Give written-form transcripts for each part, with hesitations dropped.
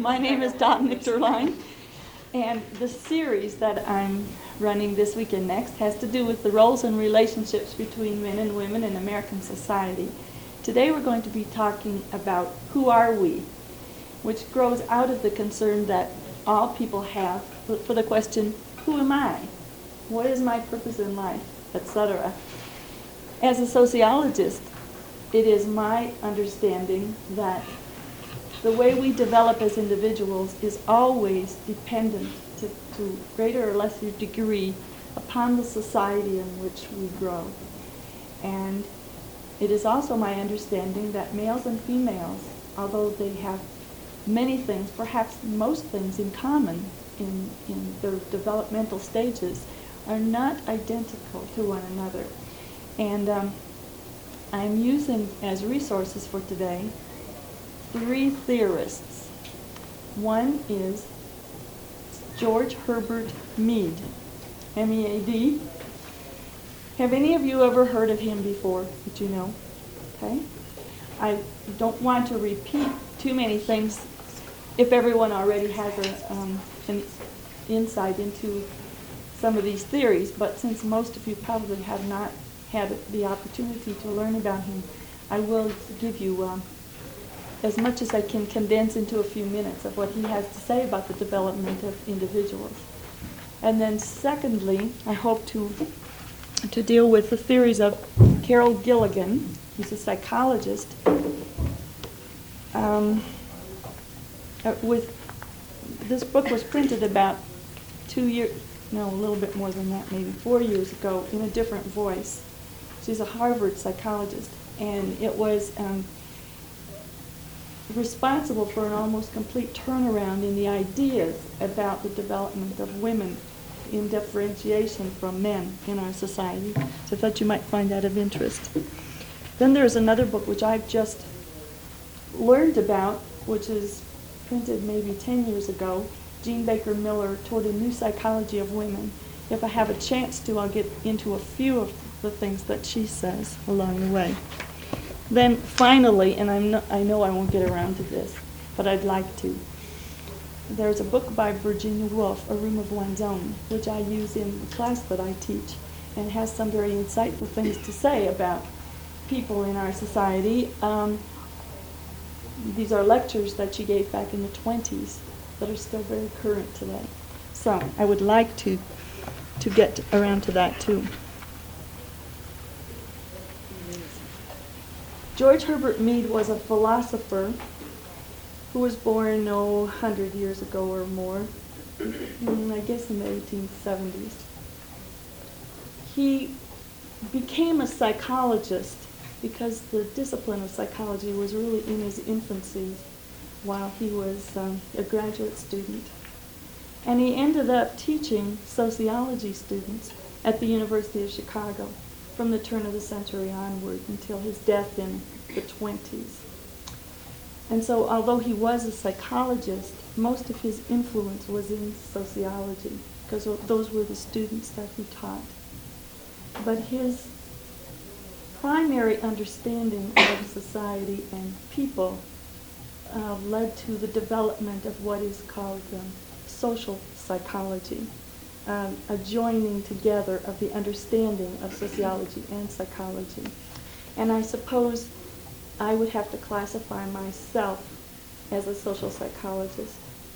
My name is Dot Nichterlein, and the series that I'm running this week and next has to do with the roles and relationships between men and women in American society. Today we're going to be talking about who are we, which grows out of the concern that all people have for the question, who am I? What is my purpose in life, etc. As a sociologist, it is my understanding that the way we develop as individuals is always dependent to greater or lesser degree upon the society in which we grow. And it is also my understanding that males and females, although they have many things, perhaps most things in common in their developmental stages, are not identical to one another. And I'm using as resources for today 3 theorists. One is George Herbert Mead, M-E-A-D. Have any of you ever heard of him before that you know? Okay. I don't want to repeat too many things if everyone already has an insight into some of these theories, but since most of you probably have not had the opportunity to learn about him, I will give you as much as I can condense into a few minutes of what he has to say about the development of individuals. And then secondly, I hope to deal with the theories of Carol Gilligan, who's a psychologist, this book was printed about 2 years, no, a little bit more than that, maybe 4 years ago, in a different voice. She's a Harvard psychologist, and it was responsible for an almost complete turnaround in the ideas about the development of women in differentiation from men in our society. So I thought you might find that of interest. Then there's another book which I've just learned about, which is printed maybe 10 years ago, Jean Baker Miller, Toward a New Psychology of Women. If I have a chance to, I'll get into a few of the things that she says along the way. Then finally, and I know I won't get around to this, but I'd like to. There's a book by Virginia Woolf, A Room of One's Own, which I use in the class that I teach, and has some very insightful things to say about people in our society. These are lectures that she gave back in the 20s that are still very current today. So I would like to get around to that too. George Herbert Mead was a philosopher who was born 100 years ago or more, I guess in the 1870s. He became a psychologist because the discipline of psychology was really in his infancy while he was a graduate student. And he ended up teaching sociology students at the University of Chicago from the turn of the century onward until his death in the 20s. And so although he was a psychologist, most of his influence was in sociology because those were the students that he taught. But his primary understanding of society and people led to the development of what is called social psychology. A joining together of the understanding of sociology and psychology. And I suppose I would have to classify myself as a social psychologist.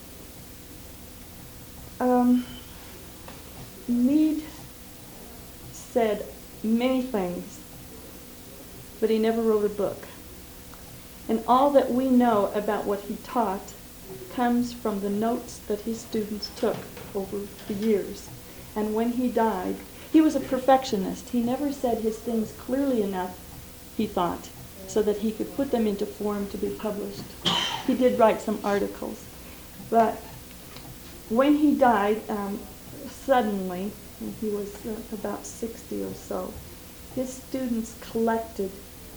Mead said many things, but he never wrote a book. And all that we know about what he taught comes from the notes that his students took over the years. And when he died, he was a perfectionist. He never said his things clearly enough, he thought, so that he could put them into form to be published. He did write some articles. But when he died, suddenly, when he was about 60 or so, his students collected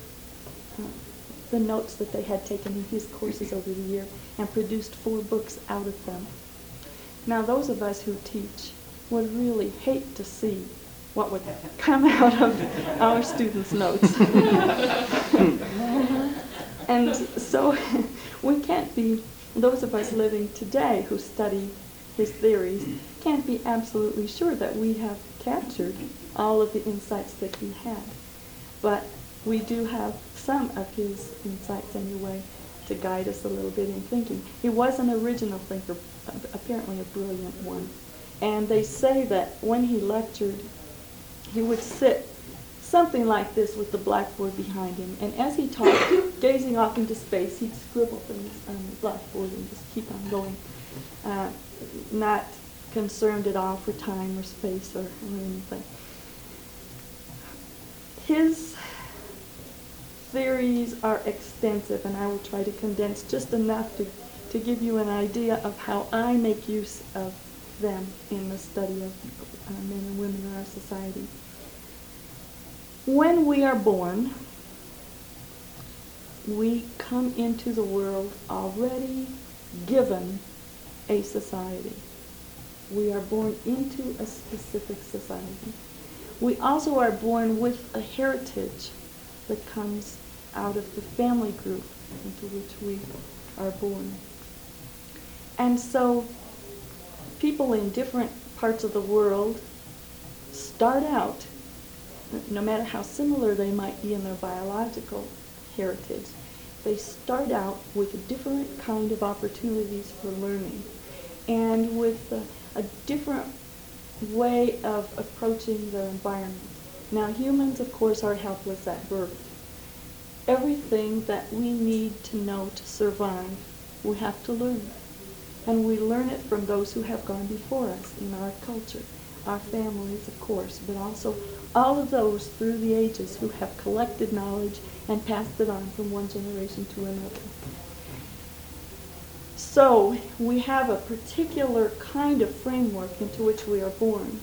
the notes that they had taken in his courses over the year and produced 4 books out of them. Now, those of us who teach would really hate to see what would come out of our students' notes. And so we can't be those of us living today who study his theories can't be absolutely sure that we have captured all of the insights that he had. But we do have some of his insights anyway to guide us a little bit in thinking. He was an original thinker, apparently a brilliant one. And they say that when he lectured, he would sit something like this with the blackboard behind him. And as he talked, gazing off into space, he'd scribble things on the blackboard and just keep on going, not concerned at all for time or space or anything. His theories are extensive, and I will try to condense just enough to give you an idea of how I make use of them in the study of men and women in our society. When we are born, we come into the world already given a society. We are born into a specific society. We also are born with a heritage that comes out of the family group into which we are born. And so people in different parts of the world start out, no matter how similar they might be in their biological heritage, they start out with a different kind of opportunities for learning and with a different way of approaching their environment. Now, humans, of course, are helpless at birth. Everything that we need to know to survive, we have to learn. And we learn it from those who have gone before us in our culture, our families, of course, but also all of those through the ages who have collected knowledge and passed it on from one generation to another. So we have a particular kind of framework into which we are born.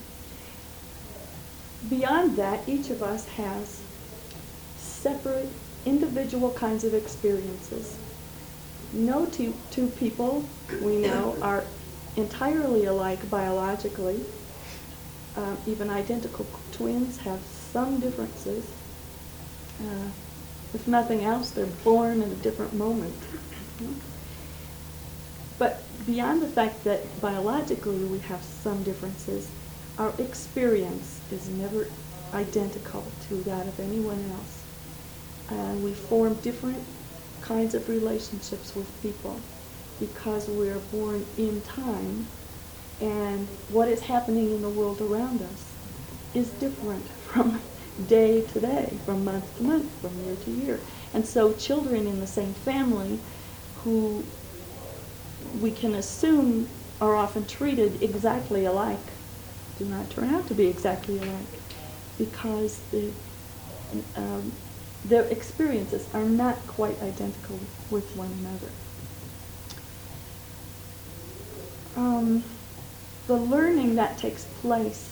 Beyond that, each of us has separate, individual kinds of experiences. No two people we know are entirely alike biologically. Even identical twins have some differences. If nothing else, they're born at a different moment. But beyond the fact that biologically we have some differences, our experience is never identical to that of anyone else. We form different kinds of relationships with people because we are born in time, and what is happening in the world around us is different from day to day, from month to month, from year to year. And so children in the same family who we can assume are often treated exactly alike do not turn out to be exactly alike because their experiences are not quite identical with one another. The learning that takes place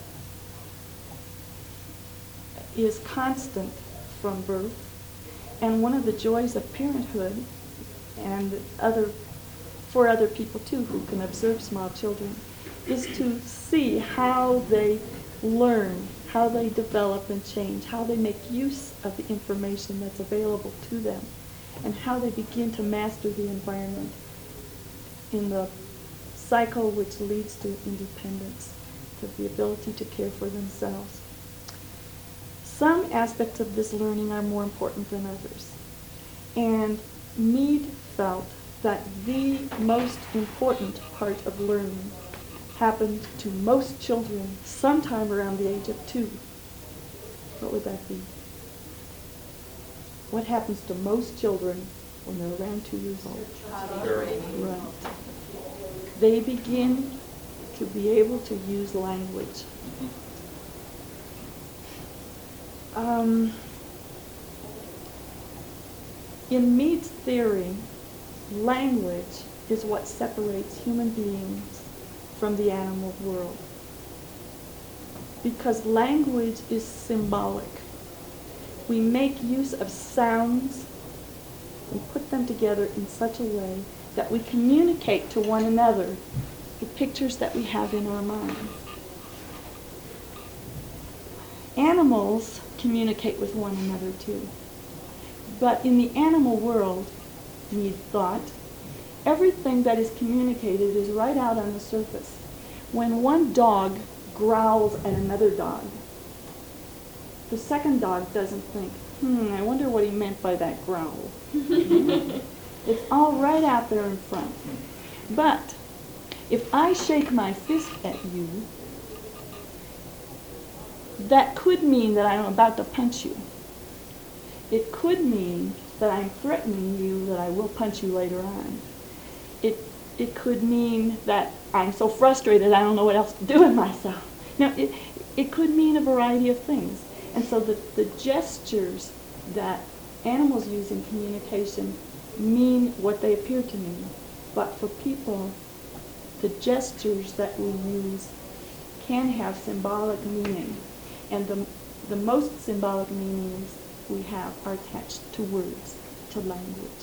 is constant from birth, and one of the joys of parenthood, and for other people too who can observe small children, is to see how they learn, how they develop and change, how they make use of the information that's available to them, and how they begin to master the environment in the cycle which leads to independence, to the ability to care for themselves. Some aspects of this learning are more important than others, and Mead felt that the most important part of learning happened to most children sometime around the age of 2. What would that be? What happens to most children when they're around 2 years old? Right. They begin to be able to use language. In Mead's theory, language is what separates human beings from the animal world. Because language is symbolic. We make use of sounds and put them together in such a way that we communicate to one another the pictures that we have in our mind. Animals communicate with one another too. But in the animal world, Mead thought, everything that is communicated is right out on the surface. When one dog growls at another dog, the second dog doesn't think, I wonder what he meant by that growl. It's all right out there in front. But if I shake my fist at you, that could mean that I'm about to punch you. It could mean that I'm threatening you that I will punch you later on. It could mean that I'm so frustrated I don't know what else to do with myself. Now, it could mean a variety of things. And so the gestures that animals use in communication mean what they appear to mean. But for people, the gestures that we use can have symbolic meaning. And the most symbolic meanings we have are attached to words, to language.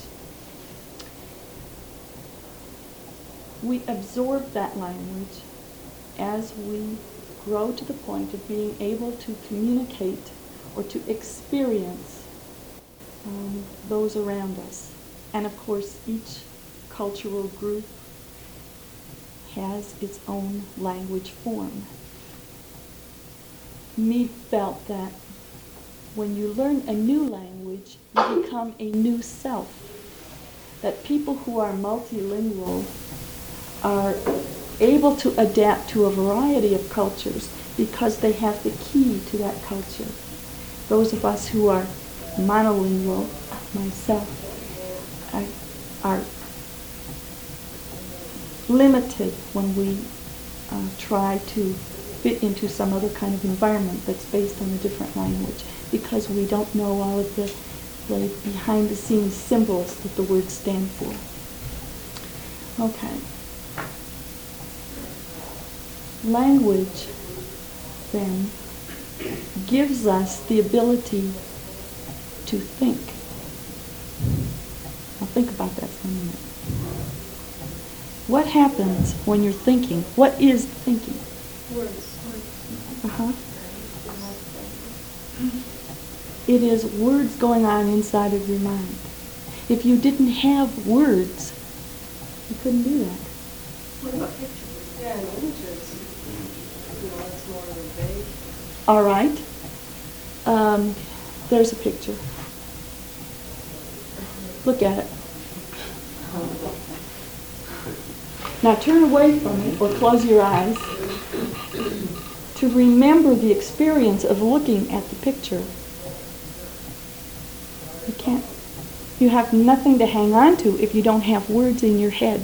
We absorb that language as we grow to the point of being able to communicate or to experience those around us. And of course, each cultural group has its own language form. Mead felt that when you learn a new language, you become a new self. That people who are multilingual are able to adapt to a variety of cultures because they have the key to that culture. Those of us who are monolingual, myself, are limited when we try to fit into some other kind of environment that's based on a different language because we don't know all of the behind-the-scenes symbols that the words stand for. Okay. Language, then, gives us the ability to think. Now think about that for a minute. What happens when you're thinking? What is thinking? Words. Uh-huh. It is words going on inside of your mind. If you didn't have words, you couldn't do that. What about pictures? Yeah, and images. It's more of a vague. All right. There's a picture. Look at it. Now turn away from it or close your eyes to remember the experience of looking at the picture. You can't. You have nothing to hang on to if you don't have words in your head.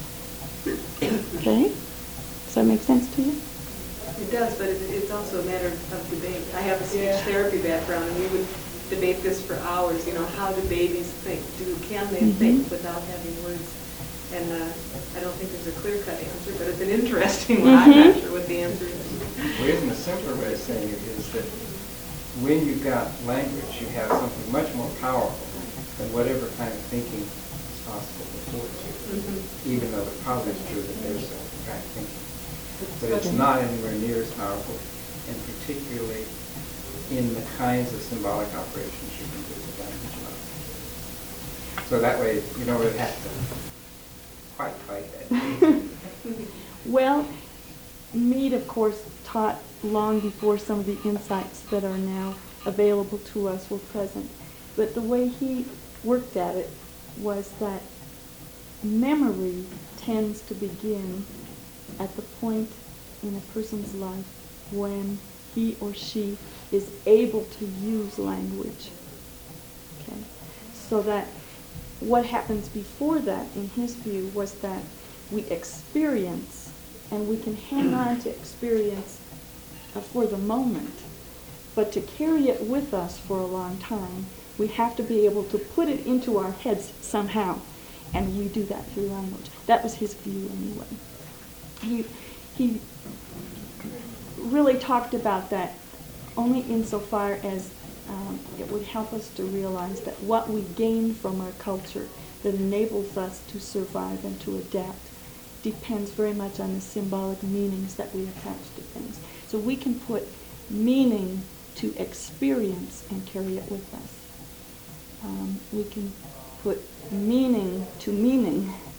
Okay? Does that make sense to you? It does, but it's also a matter of debate. I have a speech therapy background, and we would debate this for hours. You know, how do babies think? Can they think without having words? And I don't think there's a clear-cut answer, but it's an interesting one. I'm not sure what the answer is. Well, isn't a simpler way of saying it is that when you've got language, you have something much more powerful than whatever kind of thinking is possible before you, even though it probably is true that there's a kind of thinking. But it's not anywhere near as powerful, and particularly in the kinds of symbolic operations you can do with language. So that way, you don't really have to quite fight that. Well, Mead, of course, taught long before some of the insights that are now available to us were present. But the way he worked at it was that memory tends to begin at the point in a person's life when he or she is able to use language. Okay? So that what happens before that, in his view, was that we experience, and we can hang on to experience for the moment, but to carry it with us for a long time, we have to be able to put it into our heads somehow, and we do that through language. That was his view anyway. He really talked about that only insofar as it would help us to realize that what we gain from our culture that enables us to survive and to adapt depends very much on the symbolic meanings that we attach to things. So we can put meaning to experience and carry it with us. We can put meaning to meaning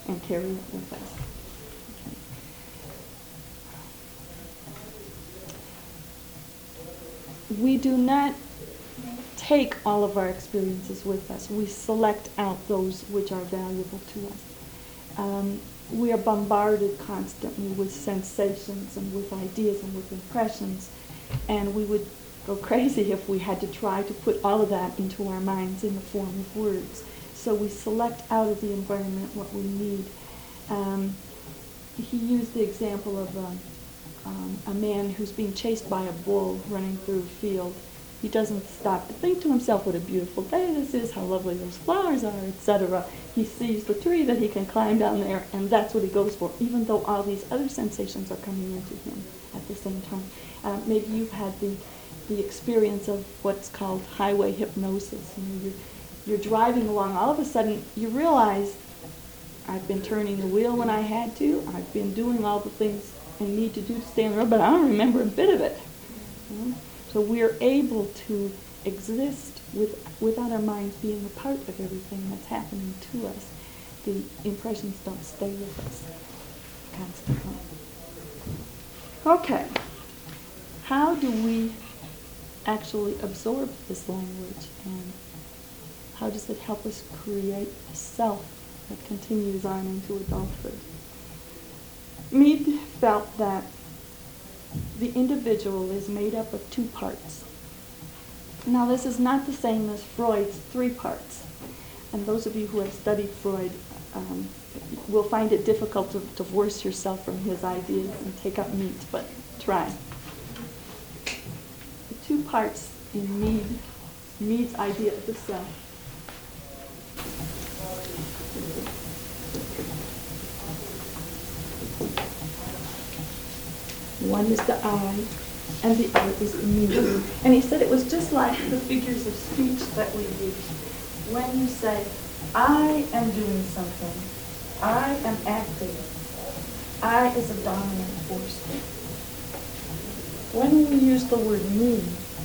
and carry it with us. Okay. We do not take all of our experiences with us. We select out those which are valuable to us. We are bombarded constantly with sensations and with ideas and with impressions, and we would go crazy if we had to try to put all of that into our minds in the form of words. So we select out of the environment what we need. He used the example of a man who's being chased by a bull running through a field. He doesn't stop to think to himself what a beautiful day this is, how lovely those flowers are, etc. He sees the tree that he can climb down there, and that's what he goes for, even though all these other sensations are coming into him at the same time. Maybe you've had the experience of what's called highway hypnosis. You're driving along, all of a sudden you realize, I've been turning the wheel when I had to, I've been doing all the things I need to do to stay on the road, but I don't remember a bit of it. So we're able to exist without our minds being a part of everything that's happening to us. The impressions don't stay with us constantly. Okay. How do we actually absorb this language, and how does it help us create a self that continues on into adulthood? Mead felt that the individual is made up of two parts. Now, this is not the same as Freud's three parts. And those of you who have studied Freud will find it difficult to divorce yourself from his ideas and take up Mead, but try. The two parts in Mead's idea of the self. One is the I, and the other is the me. And he said it was just like the figures of speech that we use. When you say, I am doing something, I am acting, I is a dominant force. When we use the word me,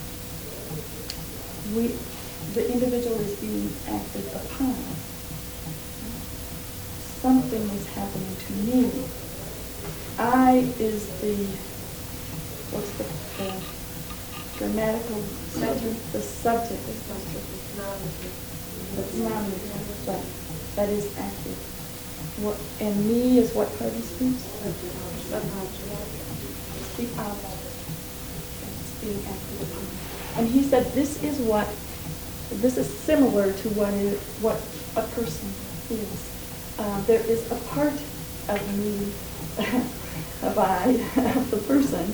the individual is being acted upon. Something is happening to me. I is what's the grammatical subject? The subject. That's nominative, but that is active. And me is what part of speech? It's the object. It's being acted upon. And he said this is similar to what a person is. There is a part of me, of I, of the person,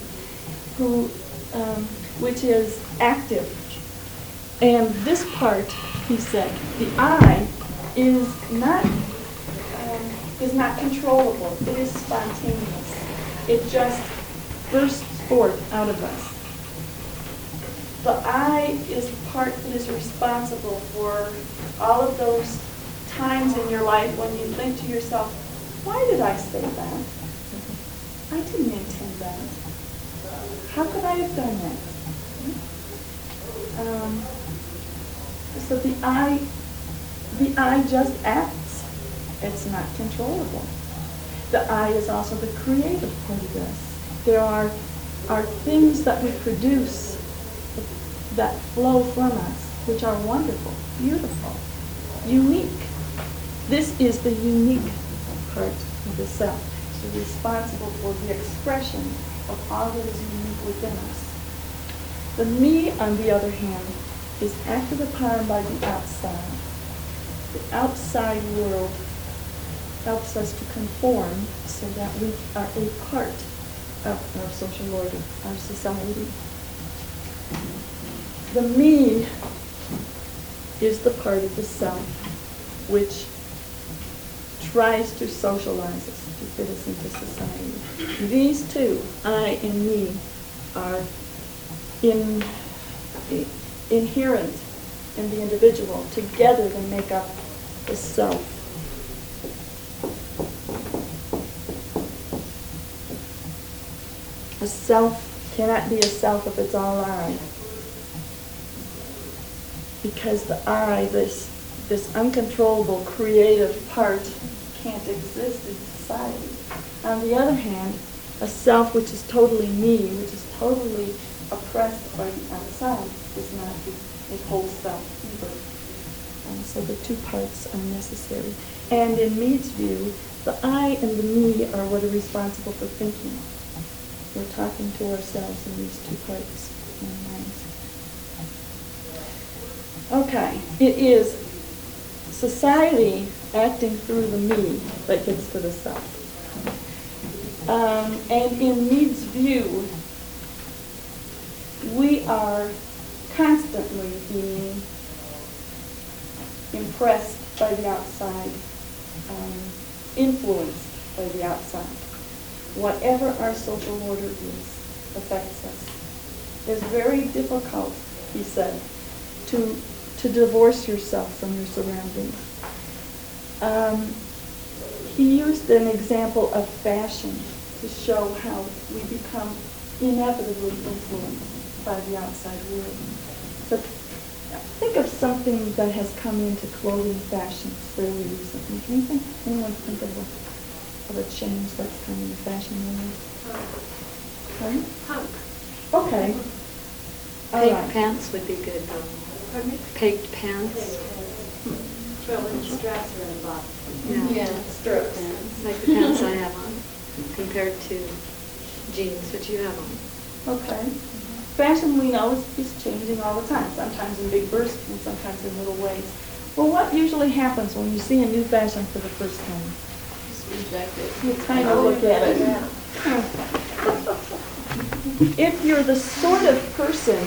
which is active. And this part, he said, the I is not controllable. It is spontaneous. It just bursts forth out of us. The I is the part that is responsible for all of those times in your life when you think to yourself, why did I say that? I didn't intend that. How could I have done that? So the I just acts. It's not controllable. The I is also the creative part of this. There are things that we produce that flow from us, which are wonderful, beautiful, unique. This is the unique part of the self. So responsible for the expression of all that is unique within us. The me, on the other hand, is acted upon by the outside. The outside world helps us to conform so that we are a part of our social order, our society. The me is the part of the self which tries to socialize us, to fit us into society. These two, I and me, are inherent in the individual. Together they make up the self. A self cannot be a self if it's all I. Because the I, this uncontrollable creative part, can't exist in society. On the other hand, a self which is totally me, which is totally oppressed by the outside, is not a whole self either. So the two parts are necessary. And in Mead's view, the I and the me are what are responsible for thinking. We're talking to ourselves in these two parts in our minds. Okay, it is society acting through the me that gets to the self. And in Mead's view, we are constantly being impressed by the outside, influenced by the outside. Whatever our social order is affects us. It's very difficult, he said, to divorce yourself from your surroundings. He used an example of fashion to show how we become inevitably influenced by the outside world. So think of something that has come into clothing fashion fairly recently. Can you think, anyone think of a change that's come into fashion lately? Pardon? Punk. Okay. All Pink right. pants would be good. Pardon me? Pegged pants. Well, when the straps are in the bottom. Yeah. Strips. Like the pants I have on compared to jeans that you have on. Okay. Fashion, we know, is changing all the time, sometimes in big bursts and sometimes in little ways. Well, what usually happens when you see a new fashion for the first time? Just reject it. You kind of look at it. If you're the sort of person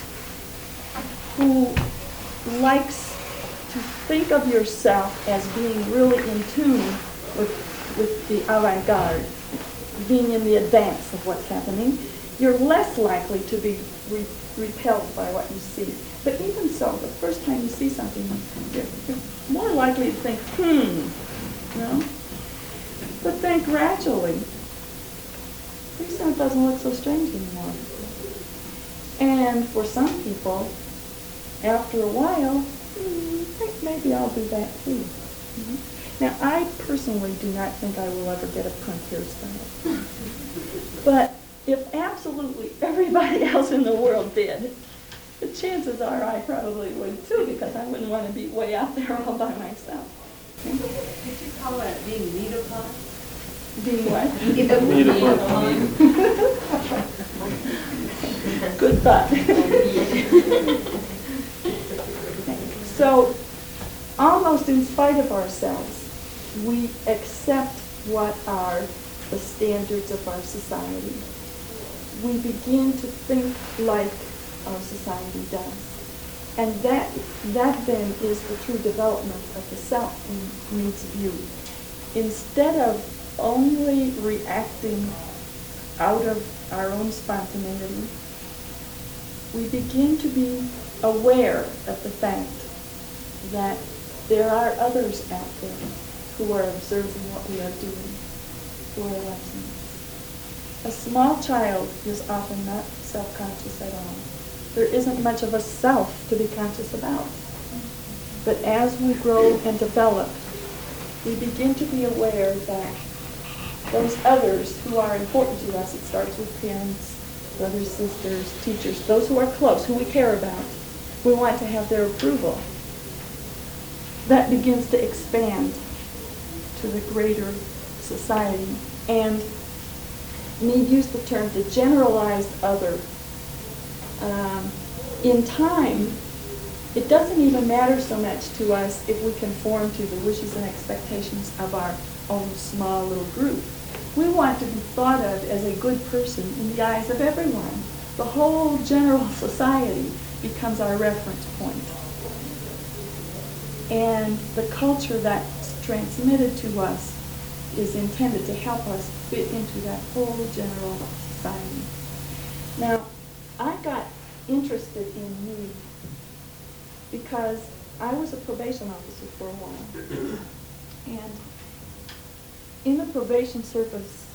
who likes to think of yourself as being really in tune with the avant-garde, being in the advance of what's happening, you're less likely to be repelled by what you see. But even so, the first time you see something, you're more likely to think, you know? But then gradually, pretty soon it doesn't look so strange anymore. And for some people, after a while, I think maybe I'll do that too. Now, I personally do not think I will ever get a punk hairstyle. But if absolutely everybody else in the world did, the chances are I probably would too, because I wouldn't want to be way out there all by myself. Did you call that being needlepod? Being what? Needlepod. Good thought. So, almost in spite of ourselves, we accept what are the standards of our society. We begin to think like our society does. And that then is the true development of the self in Mead's view. Instead of only reacting out of our own spontaneity, we begin to be aware of the fact that there are others out there who are observing what we are doing, who are watching us. A small child is often not self-conscious at all. There isn't much of a self to be conscious about. But as we grow and develop, we begin to be aware that those others who are important to us, it starts with parents, brothers, sisters, teachers, those who are close, who we care about, we want to have their approval. That begins to expand to the greater society. And Mead used the term the generalized other. In time, it doesn't even matter so much to us if we conform to the wishes and expectations of our own small little group. We want to be thought of as a good person in the eyes of everyone. The whole general society becomes our reference point. And the culture that's transmitted to us is intended to help us fit into that whole general society. Now, I got interested in Mead because I was a probation officer for a while. And in the probation service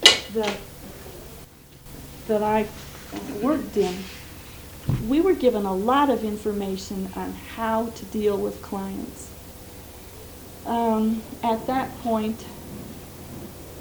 that I worked in, we were given a lot of information on how to deal with clients. At that point,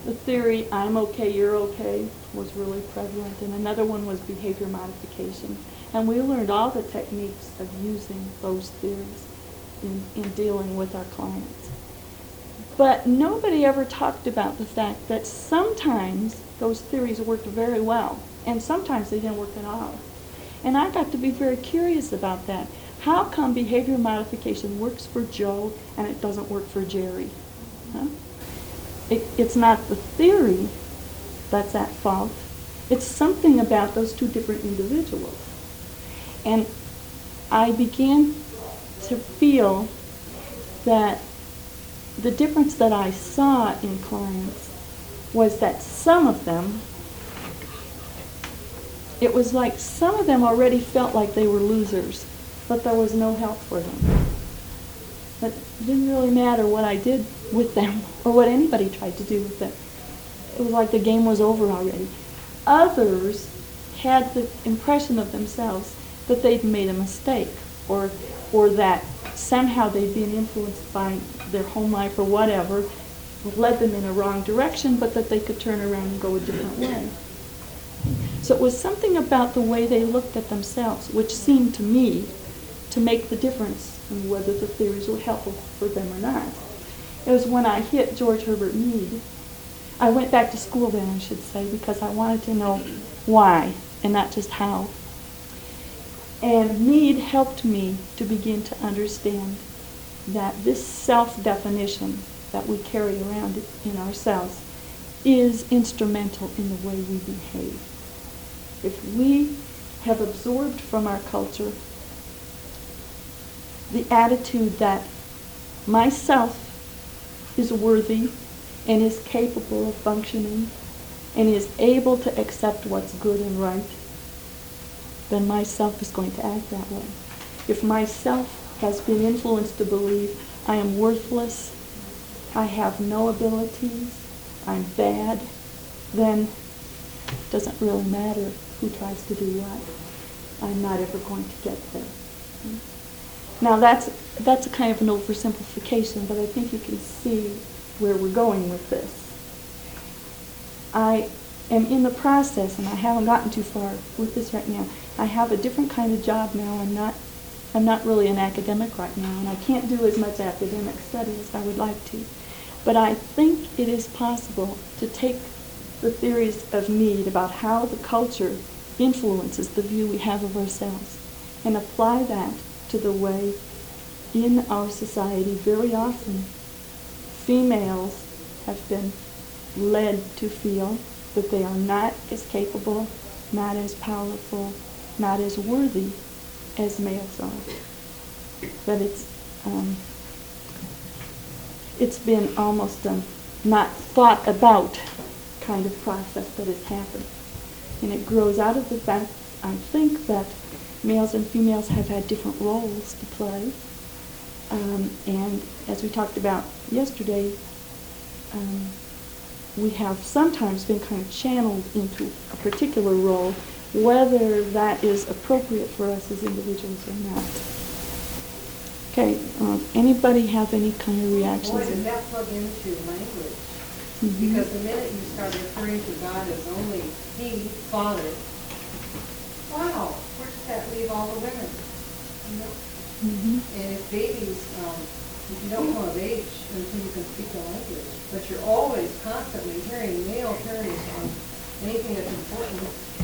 the theory, I'm okay, you're okay, was really prevalent, and another one was behavior modification. And we learned all the techniques of using those theories in dealing with our clients. But nobody ever talked about the fact that sometimes those theories worked very well, and sometimes they didn't work at all. And I got to be very curious about that. How come behavior modification works for Joe and it doesn't work for Jerry? Huh? It's not the theory that's at fault. It's something about those two different individuals. And I began to feel that the difference that I saw in clients was that some of them, it was like some of them already felt like they were losers, but there was no help for them. But it didn't really matter what I did with them or what anybody tried to do with them. It was like the game was over already. Others had the impression of themselves that they'd made a mistake, or that somehow they'd been influenced by their home life or whatever, led them in a wrong direction, but that they could turn around and go a different way. So it was something about the way they looked at themselves, which seemed to me to make the difference in whether the theories were helpful for them or not. It was when I hit George Herbert Mead. I went back to school then, I should say, because I wanted to know why and not just how. And Mead helped me to begin to understand that this self-definition that we carry around in ourselves is instrumental in the way we behave. If we have absorbed from our culture the attitude that myself is worthy and is capable of functioning and is able to accept what's good and right, then myself is going to act that way. If myself has been influenced to believe I am worthless, I have no abilities, I'm bad, then it doesn't really matter who tries to do what. I'm not ever going to get there. Now that's a kind of an oversimplification, but I think you can see where we're going with this. I am in the process, and I haven't gotten too far with this right now. I have a different kind of job now. I'm not really an academic right now, and I can't do as much academic study as I would like to. But I think it is possible to take the theories of Mead about how the culture influences the view we have of ourselves and apply that to the way in our society very often females have been led to feel that they are not as capable, not as powerful, not as worthy as males are. That it's been almost a not thought about kind of process that has happened. And it grows out of the fact, I think, that males and females have had different roles to play. And as we talked about yesterday, we have sometimes been kind of channeled into a particular role, whether that is appropriate for us as individuals or not. Okay, anybody have any kind of reactions? Boy, does that plug into language? Mm-hmm. Because the minute you start referring to God as only He, Father, wow, where does that leave all the women? You know? Mm-hmm. And if babies, if you don't come of age until you can speak the language, but you're always constantly hearing male terms on anything that's important,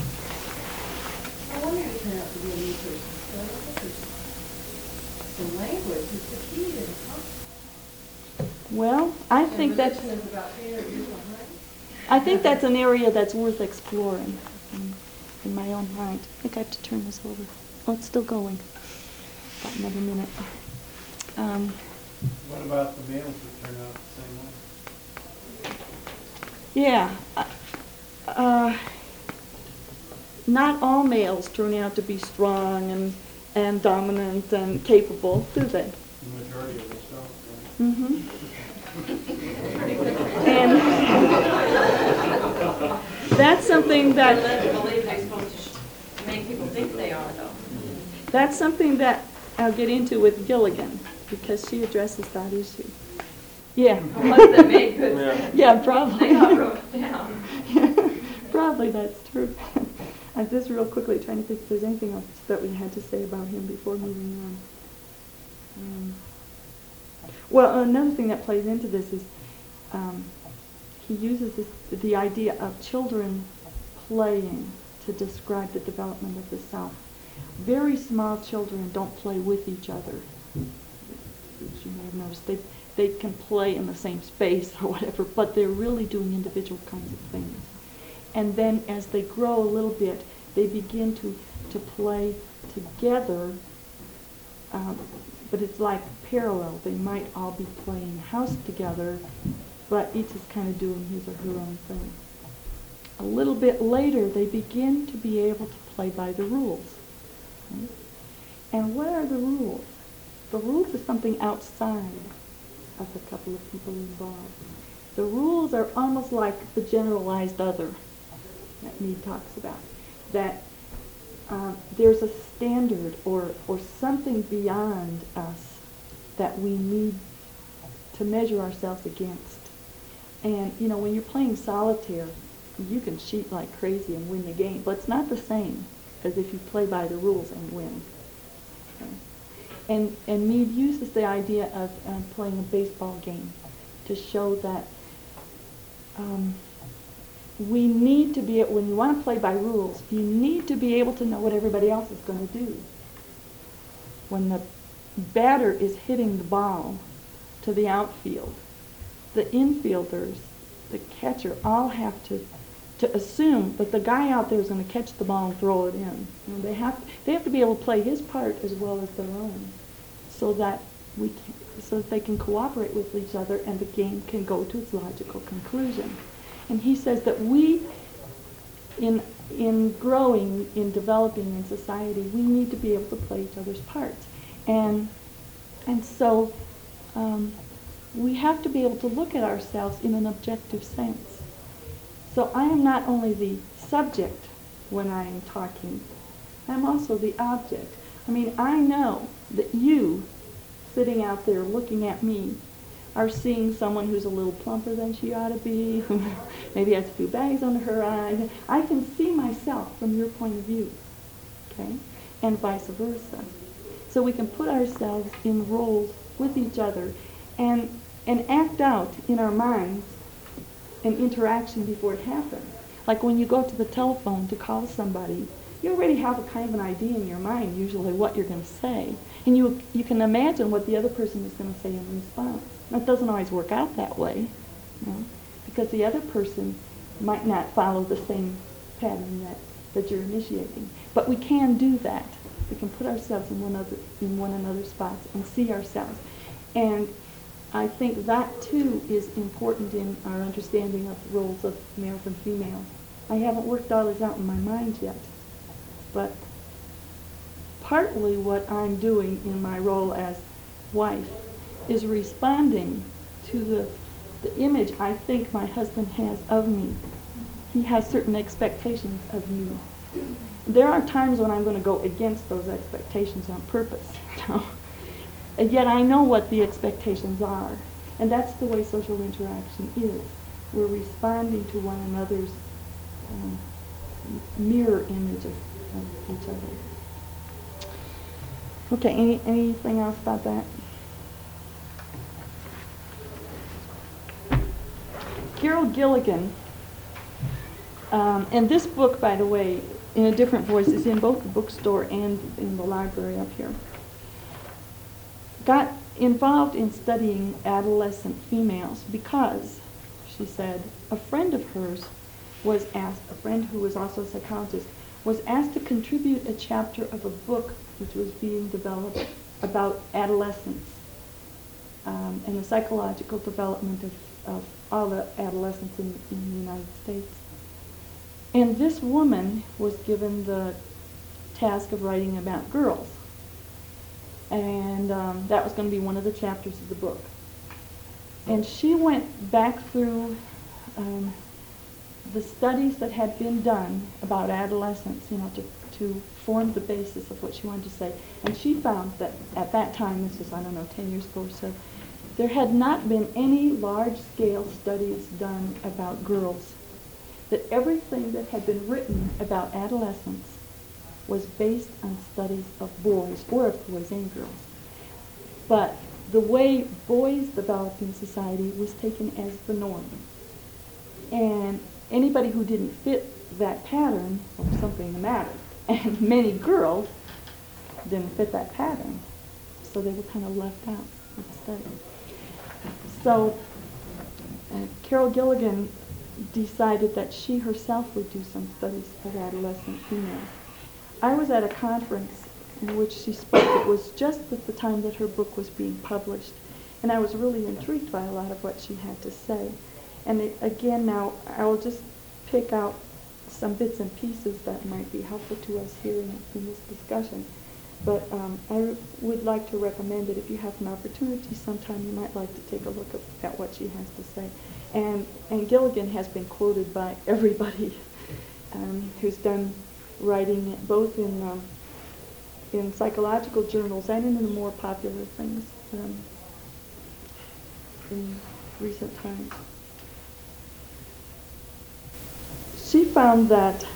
I wonder you turn out to be a new person. So I don't think the language is the key to the concept. Well, I think that's religion is about 300 years behind. I think that's an area that's worth exploring in my own mind. I think I have to turn this over. Oh, it's still going. About another minute. What about the males that turn out the same way? Yeah. Not all males turn out to be strong and dominant and capable, do they? The majority of us don't. Mm-hmm. And that's something that I believe they're supposed to make people think they are, though. that's something that I'll get into with Gilligan, because she addresses that issue. Yeah. The ones that made good Yeah. sense. Yeah, probably. They all wrote it down. Probably that's true. I'm just real quickly trying to think if there's anything else that we had to say about him before moving on. Well, another thing that plays into this is he uses the idea of children playing to describe the development of the self. Very small children don't play with each other. As you may have noticed, they can play in the same space or whatever, but they're really doing individual kinds of things. And then as they grow a little bit, they begin to play together, but it's like parallel. They might all be playing house together, but each is kind of doing his or her own thing. A little bit later, they begin to be able to play by the rules. Okay? And what are the rules? The rules are something outside of the couple of people involved. The rules are almost like the generalized other that Mead talks about. That there's a standard or something beyond us that we need to measure ourselves against. And, you know, when you're playing solitaire, you can cheat like crazy and win the game, but it's not the same as if you play by the rules and win. Okay? And Mead uses the idea of playing a baseball game to show that we need to be, when you want to play by rules, you need to be able to know what everybody else is going to do. When the batter is hitting the ball to the outfield, the infielders, the catcher, all have to assume that the guy out there is going to catch the ball and throw it in. You know, they have to be able to play his part as well as their own, so that they can cooperate with each other and the game can go to its logical conclusion. And he says that we, in growing, in developing in society, we need to be able to play each other's parts, and so we have to be able to look at ourselves in an objective sense. So I am not only the subject when I am talking, I'm also the object. I mean, I know that you, sitting out there looking at me, are seeing someone who's a little plumper than she ought to be, who maybe has a few bags under her eyes. I can see myself from your point of view, okay? And vice versa. So we can put ourselves in roles with each other and act out in our minds an interaction before it happens. Like when you go to the telephone to call somebody, you already have a kind of an idea in your mind usually what you're going to say. And you can imagine what the other person is going to say in response. That doesn't always work out that way, you know, because the other person might not follow the same pattern that you're initiating. But we can do that. We can put ourselves in one another's spots and see ourselves. And I think that too is important in our understanding of the roles of males and females. I haven't worked all this out in my mind yet, but partly what I'm doing in my role as wife is responding to the image I think my husband has of me. He has certain expectations of me. There are times when I'm going to go against those expectations on purpose. And yet I know what the expectations are. And that's the way social interaction is. We're responding to one another's mirror image of each other. Okay, anything else about that? Carol Gilligan, and this book, by the way, in a different voice, is in both the bookstore and in the library up here, got involved in studying adolescent females because, she said, a friend of hers was asked, a friend who was also a psychologist, was asked to contribute a chapter of a book which was being developed about adolescence and the psychological development of all the adolescents in the United States. And this woman was given the task of writing about girls. And that was going to be one of the chapters of the book. And she went back through the studies that had been done about adolescence, you know, to form the basis of what she wanted to say. And she found that at that time, this was, 10 years ago or so, there had not been any large-scale studies done about girls. That everything that had been written about adolescence was based on studies of boys, or of boys and girls. But the way boys developed in society was taken as the norm. And anybody who didn't fit that pattern, or something the matter. And many girls didn't fit that pattern. So they were kind of left out of the study. So Carol Gilligan decided that she herself would do some studies of adolescent females. I was at a conference in which she spoke. It was just at the time that her book was being published, and I was really intrigued by a lot of what she had to say. And again, now I will just pick out some bits and pieces that might be helpful to us here in this discussion. But I would like to recommend that if you have an opportunity sometime, you might like to take a look at what she has to say. And Gilligan has been quoted by everybody who's done writing, both in psychological journals and in the more popular things in recent times. She found that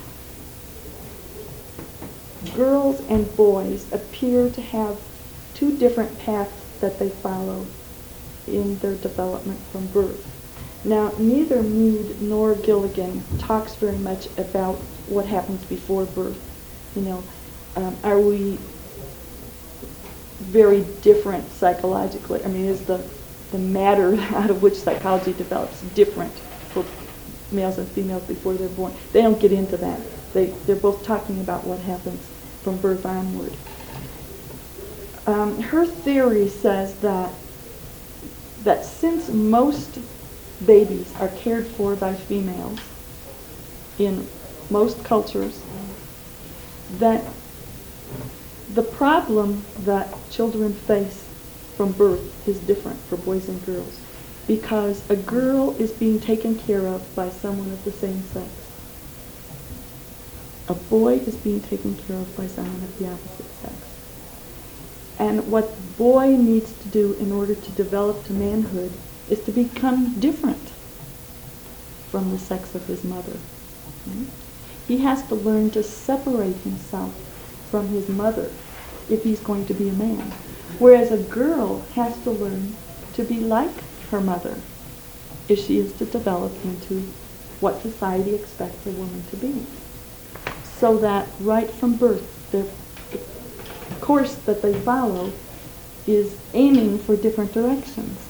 girls and boys appear to have two different paths that they follow in their development from birth. Now, neither Mead nor Gilligan talks very much about what happens before birth. You know, are we very different psychologically? I mean, is the matter out of which psychology develops different for males and females before they're born? They don't get into that. They're both talking about what happens from birth onward. Her theory says that since most babies are cared for by females in most cultures, that the problem that children face from birth is different for boys and girls, because a girl is being taken care of by someone of the same sex. A boy is being taken care of by someone of the opposite sex. And what the boy needs to do in order to develop to manhood is to become different from the sex of his mother. Right? He has to learn to separate himself from his mother if he's going to be a man. Whereas a girl has to learn to be like her mother if she is to develop into what society expects a woman to be. So that right from birth, the course that they follow is aiming for different directions.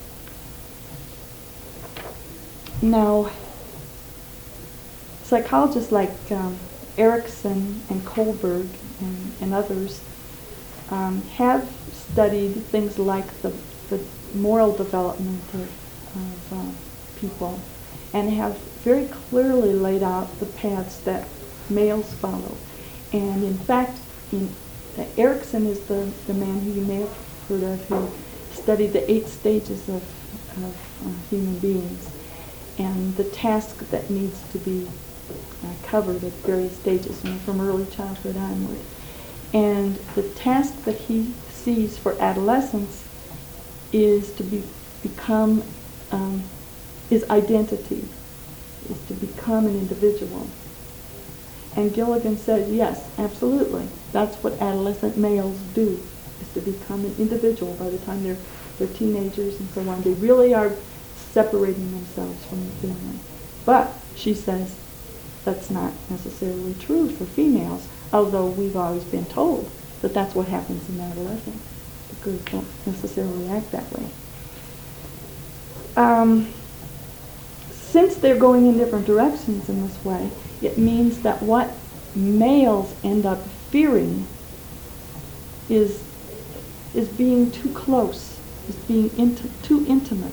Now, psychologists like Erikson and Kohlberg and others have studied things like the moral development of people, and have very clearly laid out the paths that males follow. And in fact, Erikson is the man who you may have heard of, who studied the 8 stages of human beings and the task that needs to be covered at various stages, from early childhood onward. And the task that he sees for adolescence is to become is identity, is to become an individual. And Gilligan says, yes, absolutely. That's what adolescent males do, is to become an individual by the time they're teenagers and so on. They really are separating themselves from the family. But, she says, that's not necessarily true for females, although we've always been told that that's what happens in adolescence. The girls don't necessarily act that way. Since they're going in different directions in this way, it means that what males end up fearing is being too close, is being too intimate.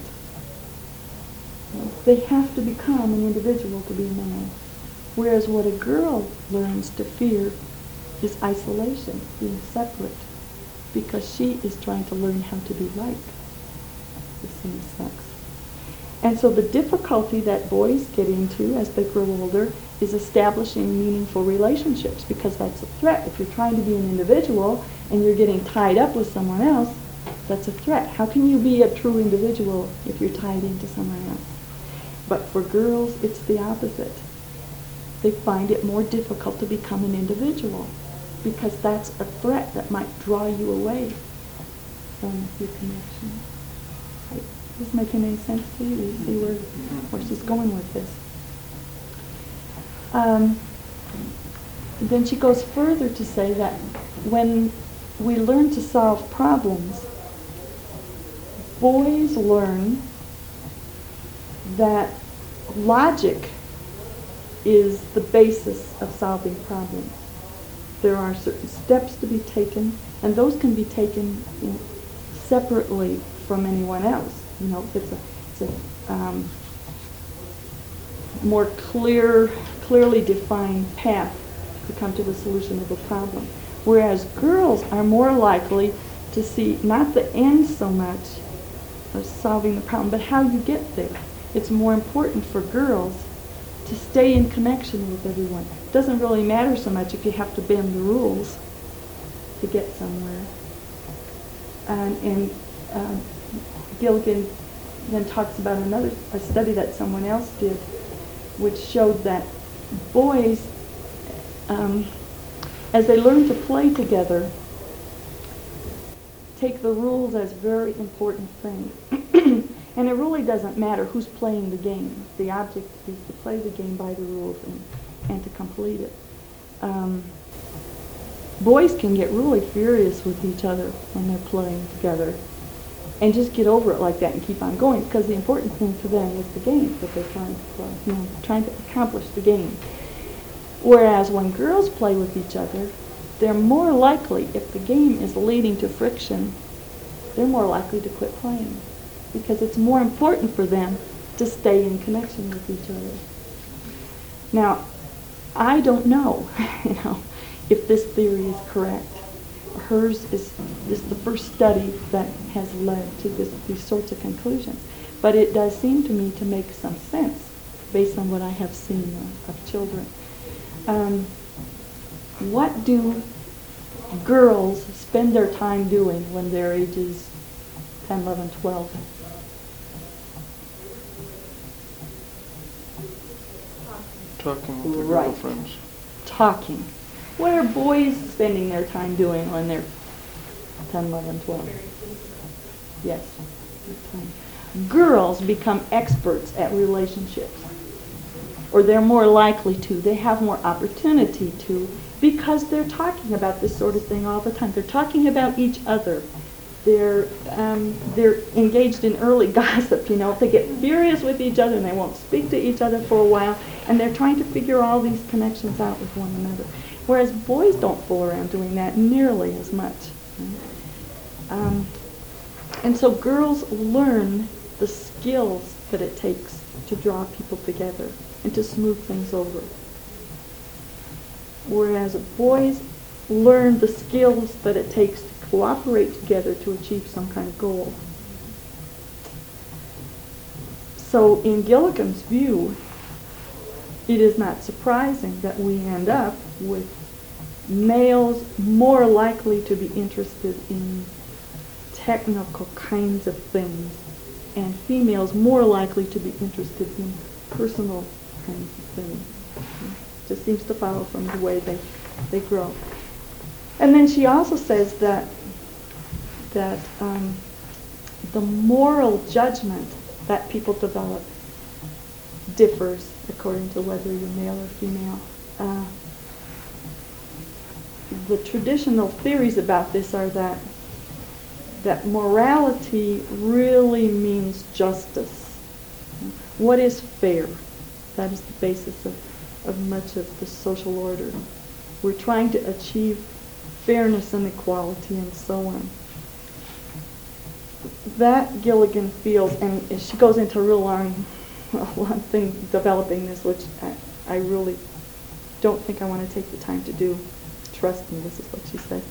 They have to become an individual to be a man. Whereas what a girl learns to fear is isolation, being separate, because she is trying to learn how to be like the same sex. And so the difficulty that boys get into as they grow older is establishing meaningful relationships, because that's a threat. If you're trying to be an individual and you're getting tied up with someone else, That's a threat. How can you be a true individual if you're tied into someone else? But for girls, it's the opposite. They find it more difficult to become an individual because that's a threat that might draw you away from your connection. Is this making any sense to you? Do you see where she's going with this? Then she goes further to say that when we learn to solve problems, boys learn that logic is the basis of solving problems. There are certain steps to be taken, and those can be taken separately from anyone else. You know, it's a more clearly defined path to come to the solution of a problem. Whereas girls are more likely to see not the end so much of solving the problem, but how you get there. It's more important for girls to stay in connection with everyone. It doesn't really matter so much if you have to bend the rules to get somewhere. And Gilligan then talks about a study that someone else did, which showed that boys, as they learn to play together, take the rules as a very important thing. And it really doesn't matter who's playing the game. The object is to play the game by the rules and to complete it. Boys can get really furious with each other when they're playing together and just get over it like that and keep on going, because the important thing to them is the game that they're trying to play, trying to accomplish the game. Whereas when girls play with each other, they're more likely, if the game is leading to friction, they're more likely to quit playing, because it's more important for them to stay in connection with each other. Now, I don't know, if this theory is correct. Hers is the first study that has led to these sorts of conclusions. But it does seem to me to make some sense based on what I have seen of children. What do girls spend their time doing when they're ages 10, 11, 12? Talking with their Right. girlfriends. Talking. What are boys spending their time doing when they're 10, 11, 12? Yes. Girls become experts at relationships. Or they're more likely to. They have more opportunity to, because they're talking about this sort of thing all the time. They're talking about each other. They're engaged in early gossip, They get furious with each other and they won't speak to each other for a while, and they're trying to figure all these connections out with one another. Whereas boys don't fool around doing that nearly as much. And so girls learn the skills that it takes to draw people together and to smooth things over. Whereas boys learn the skills that it takes to cooperate together to achieve some kind of goal. So in Gilligan's view, it is not surprising that we end up with males more likely to be interested in technical kinds of things and females more likely to be interested in personal kinds of things. Just seems to follow from the way they grow. And then she also says that the moral judgment that people develop differs according to whether you're male or female. The traditional theories about this are that morality really means justice. What is fair? That is the basis of much of the social order. We're trying to achieve fairness and equality and so on. That Gilligan feels, and she goes into a real long thing developing this, which I really don't think I want to take the time to do. Trust me, this is what she said.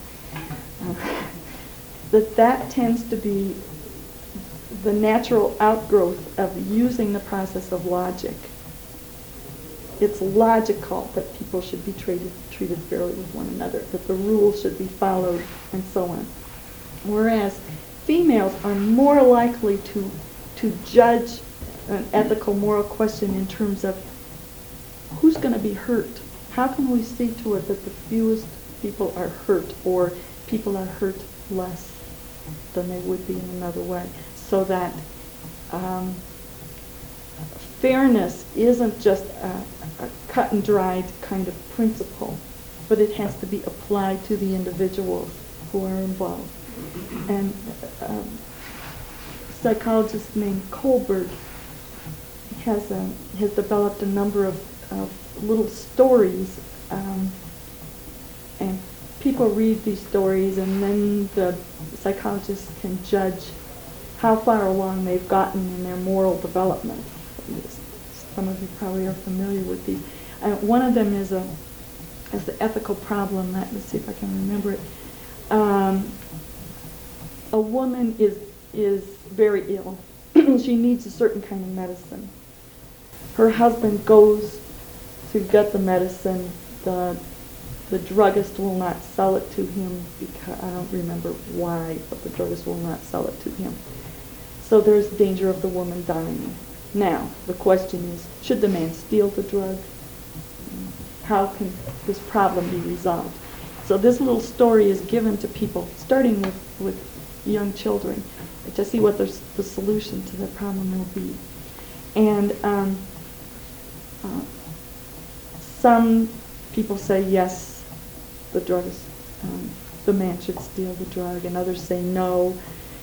That tends to be the natural outgrowth of using the process of logic. It's logical that people should be treated fairly with one another, that the rules should be followed, and so on. Whereas females are more likely to judge an ethical, moral question in terms of who's going to be hurt. How can we see to it that the fewest people are hurt, or people are hurt less than they would be in another way, so that fairness isn't just a cut and dried kind of principle, but it has to be applied to the individuals who are involved. And a psychologist named Kohlberg has developed a number of little stories, and people read these stories, and then the psychologists can judge how far along they've gotten in their moral development. Some of you probably are familiar with these. One of them is the ethical problem. Let's see if I can remember it. A woman is very ill. She needs a certain kind of medicine. Her husband goes to get the medicine. The druggist will not sell it to him because I don't remember why, but the druggist will not sell it to him. So there's danger of the woman dying. Now, the question is, should the man steal the drug? How can this problem be resolved? So this little story is given to people, starting with young children, to see what the solution to the problem will be. And some people say yes, the man should steal the drug, and others say no.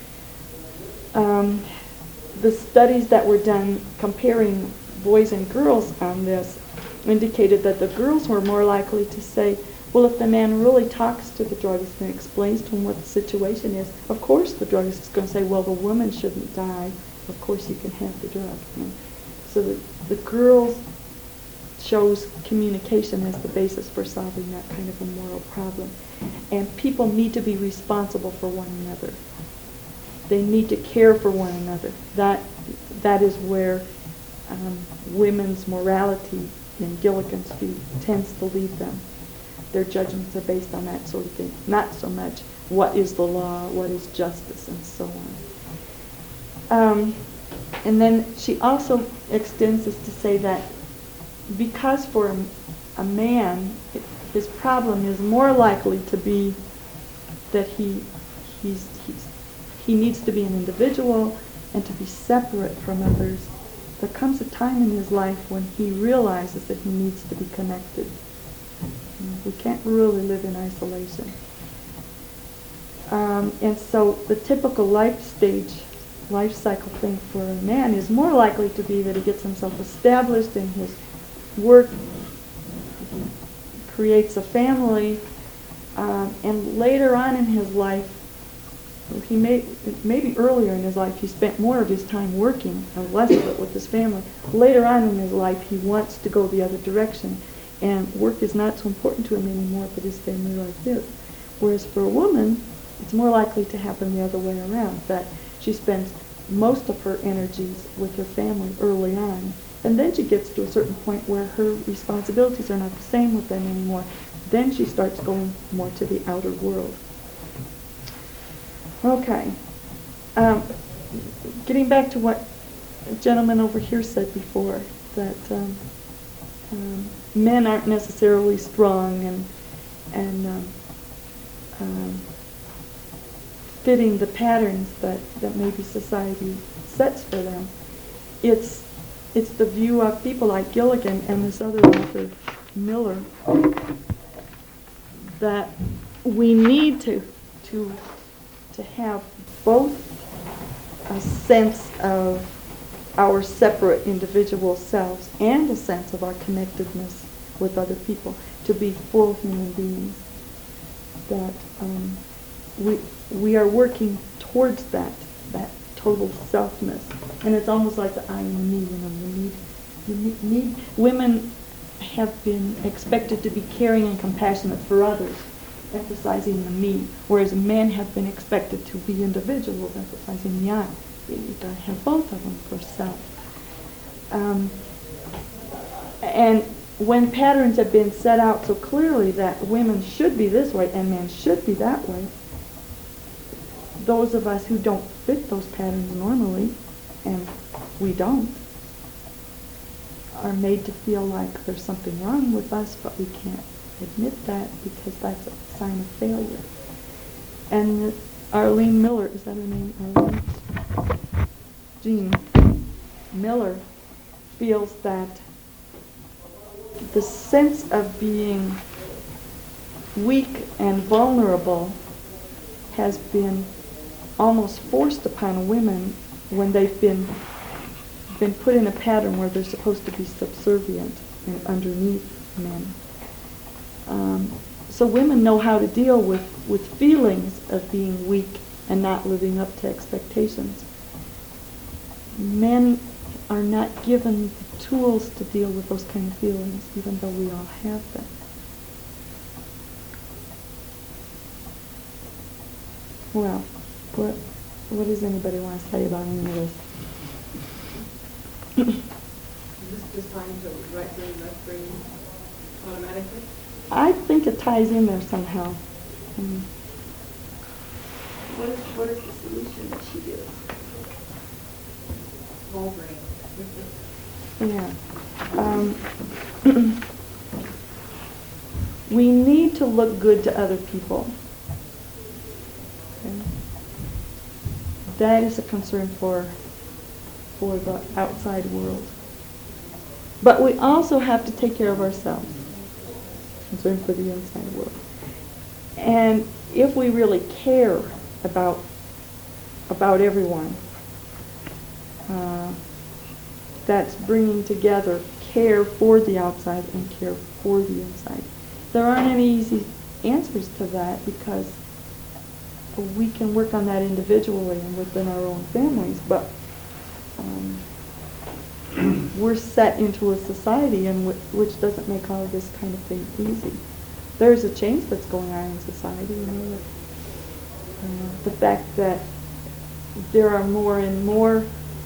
The studies that were done comparing boys and girls on this indicated that the girls were more likely to say, well, if the man really talks to the druggist and explains to him what the situation is, of course the druggist is going to say, well, the woman shouldn't die. Of course you can have the drug. So the girls chose communication as the basis for solving that kind of a moral problem. And people need to be responsible for one another. They need to care for one another. That is where women's morality in Gilligan's view tends to lead them. Their judgments are based on that sort of thing, not so much what is the law, what is justice, and so on. And then she also extends this to say that because for a man, his problem is more likely to be that he needs to be an individual and to be separate from others, there comes a time in his life when he realizes that he needs to be connected. We can't really live in isolation. And so the typical life cycle thing for a man is more likely to be that he gets himself established in his work, creates a family, and later on in his life, maybe earlier in his life, he spent more of his time working and less of it with his family. Later on in his life, he wants to go the other direction, and work is not so important to him anymore, but his family life is. Whereas for a woman, it's more likely to happen the other way around, that she spends most of her energies with her family early on, and then she gets to a certain point where her responsibilities are not the same with them anymore. Then she starts going more to the outer world. Okay. Getting back to what a gentleman over here said before, that men aren't necessarily strong and fitting the patterns that maybe society sets for them. It's the view of people like Gilligan and this other author, Miller, that we need to have both a sense of our separate individual selves and a sense of our connectedness with other people to be full human beings. That we are working towards that total selfness, and it's almost like the I and me. You need. Women have been expected to be caring and compassionate for others, emphasizing the me, whereas men have been expected to be individuals, emphasizing the I. You need to have both of them for self. And when patterns have been set out so clearly that women should be this way and men should be that way, those of us who don't fit those patterns normally, and we don't, are made to feel like there's something wrong with us, but we can't admit that because that's a sign of failure. And Arlene Miller, is that her name, Arlene? Jean Miller feels that the sense of being weak and vulnerable has been almost forced upon women when they've been put in a pattern where they're supposed to be subservient and underneath men. So women know how to deal with feelings of being weak and not living up to expectations. Men are not given the tools to deal with those kind of feelings, even though we all have them. Well, what does anybody want to say about any of this? Is this just time to right brain, left brain automatically? I think it ties in there somehow. What is the solution that she gives? Whole brain. Yeah. We need to look good to other people. Okay. That is a concern for the outside world. But we also have to take care of ourselves. Concern for the inside world. And if we really care about everyone, that's bringing together care for the outside and care for the inside. There aren't any easy answers to that because we can work on that individually and within our own families, but we're set into a society which doesn't make all of this kind of thing easy. There's a change that's going on in society, you know, the fact that there are more and more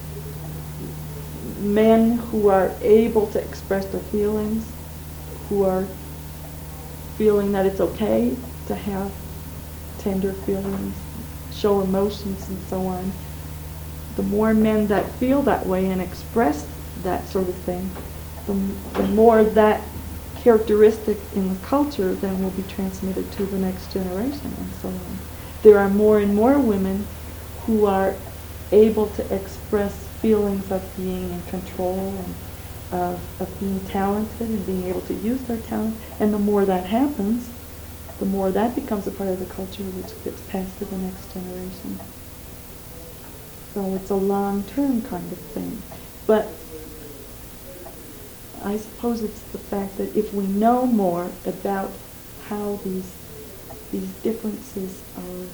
men who are able to express their feelings, who are feeling that it's okay to have tender feelings, show emotions and so on. The more men that feel that way and express that sort of thing, the more that characteristic in the culture then will be transmitted to the next generation and so on. There are more and more women who are able to express feelings of being in control and of being talented and being able to use their talent. And the more that happens, the more that becomes a part of the culture which gets passed to the next generation. So it's a long-term kind of thing. But I suppose it's the fact that if we know more about how these differences are,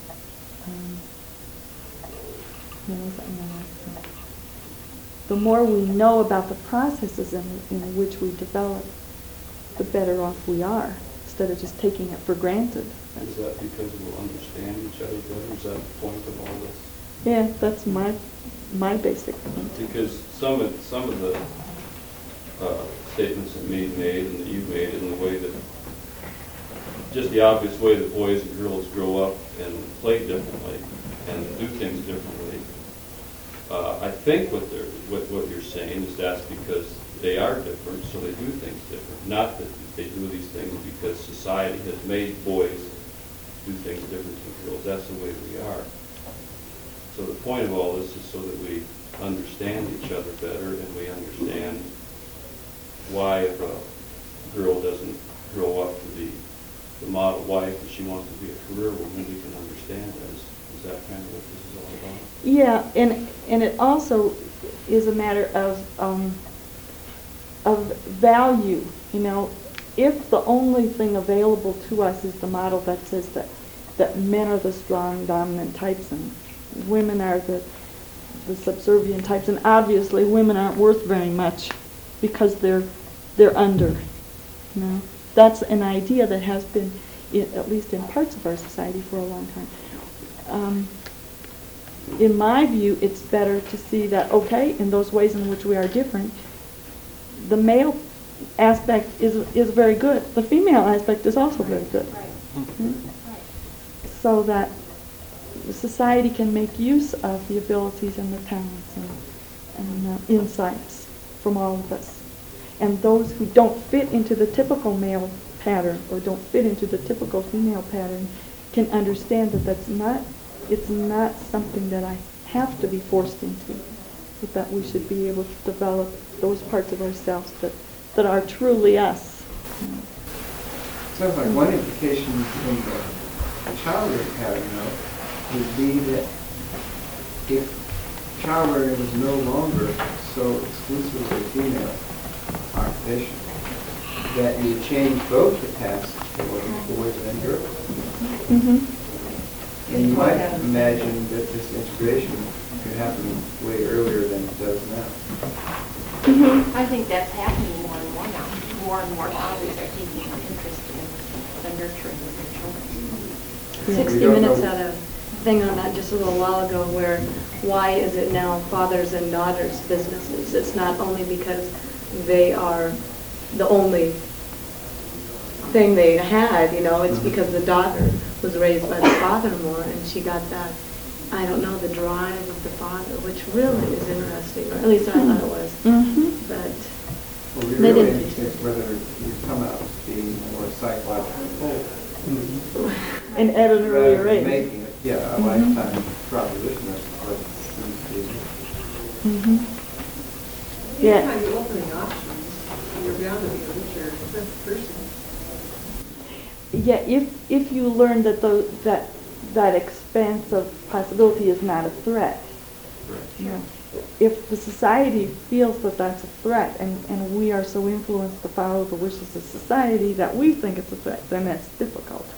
the more we know about the processes in which we develop, the better off we are, instead of just taking it for granted. Is that because we'll understand each other better? Is that the point of all this? Yeah, that's my basic point. Because some of the statements that Meade made and that you've made in the way that, just the obvious way that boys and girls grow up and play differently and do things differently. I think what you're saying is that's because they are different, so they do things different. Not that they do these things because society has made boys do things different than girls. That's the way we are. So the point of all this is so that we understand each other better and we understand why if a girl doesn't grow up to be the model wife and she wants to be a career woman, we can understand this. Is that kind of what this is all about? Yeah, and it also is a matter of value. You know, if the only thing available to us is the model that says that men are the strong, dominant types and women are the subservient types, and obviously women aren't worth very much because they're under. You know, that's an idea that has been, at least in parts of our society, for a long time. In my view, it's better to see that, okay, in those ways in which we are different, the male aspect is very good. The female aspect is also very good. Right. Mm-hmm. So that the society can make use of the abilities and the talents and insights from all of us. And those who don't fit into the typical male pattern or don't fit into the typical female pattern can understand that it's not something that I have to be forced into, but that we should be able to develop those parts of ourselves that are truly us. Sounds like one implication from the child rearing pattern, though, would be that if child rearing was no longer so exclusively female occupation, that you would change both the tasks for boys and girls. Mm-hmm. And you might imagine that this integration could happen way earlier than it does now. Mm-hmm. I think that's happening more and more now. More and more fathers are taking an interest in the nurturing of their children. Yeah. 60 We don't Minutes know- had a thing on that just a little while ago where why is it now fathers and daughters businesses? It's not only because they are the only thing they had, it's because the daughter was raised by the father more and she got that, I don't know, the drive of the father, which really is interesting, or at least I thought it was. Mm-hmm. But What would be They really didn't- interesting is whether you come out being more psychologically whole. And at an earlier Rather than age. making it, yeah, a Mhm. lifetime proposition, I suppose, seems to be. Mm-hmm. Yeah. Anytime you open the options, you're bound to be a richer person. Yeah, if you learn that that expanse of possibility is not a threat. Correct. You know, if the society feels that that's a threat, and we are so influenced to follow the wishes of society that we think it's a threat, then that's difficult.